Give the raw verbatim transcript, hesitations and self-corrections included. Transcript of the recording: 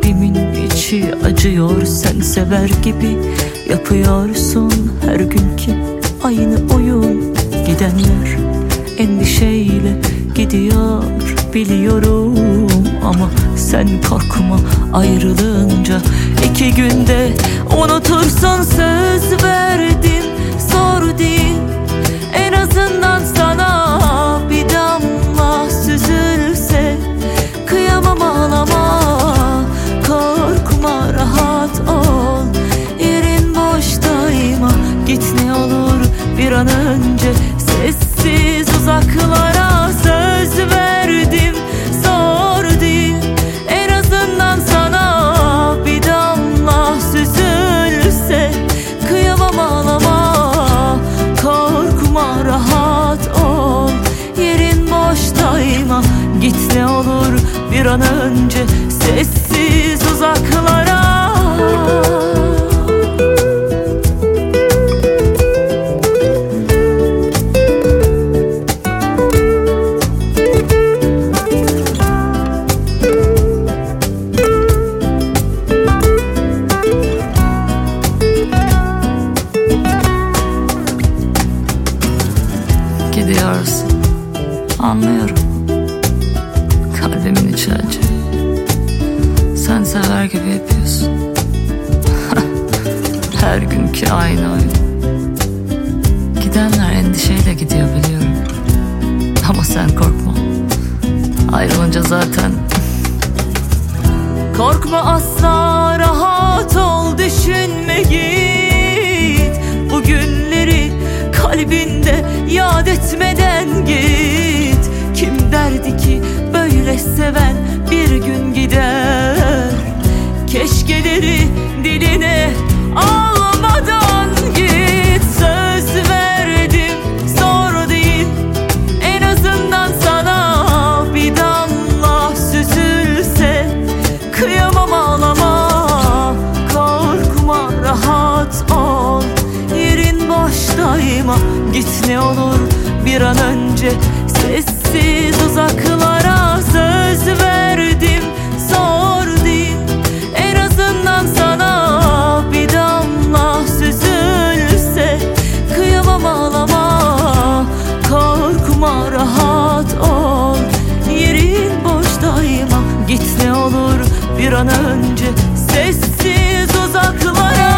Kalbimin içi acıyor, sen sever gibi yapıyorsun her günkü aynı oyun. Gidenler endişeyle gidiyor biliyorum, ama sen korkma, ayrılınca iki günde unutursun. Söz verdim, zor değil, en azından sana bir damla süzülse. Kıyamam, ağlama, korkma, rahat ol, yerin boştayma. Git ne olur bir an önce sessiz uzaklara. Söz verdim, zor değil, en azından sana bir damla süzülse. Kıyamam, ağlama, korkma, rahat ol, yerin boştayma. Git ne olur bir an önce sessiz uzaklara. Gidiyorsun, anlıyorum, kalbimin içi acı. Sen sever gibi yapıyorsun. Her günkü aynı oyun. Gidenler endişeyle gidiyor biliyorum, ama sen korkma, ayrılınca zaten. Korkma asla, rahat ol, düşünme, git. Bu günleri kalbinde yad etmeden git. Kim derdi ki böyle seven bir gün gider? Keşkeleri diline almadan git. Söz verdim, zor değil, en azından sana bir damla süzülse. Kıyamam, ağlama, korkma, rahat ol, yerin boştayma. Git ne olur bir an önce sessiz uzaklara. Söz verdim, zor değil, en azından sana bir damla süzülse. Kıyamam, ağlama, korkma, rahat ol, yerin boştayma. Git ne olur bir an önce sessiz uzaklara.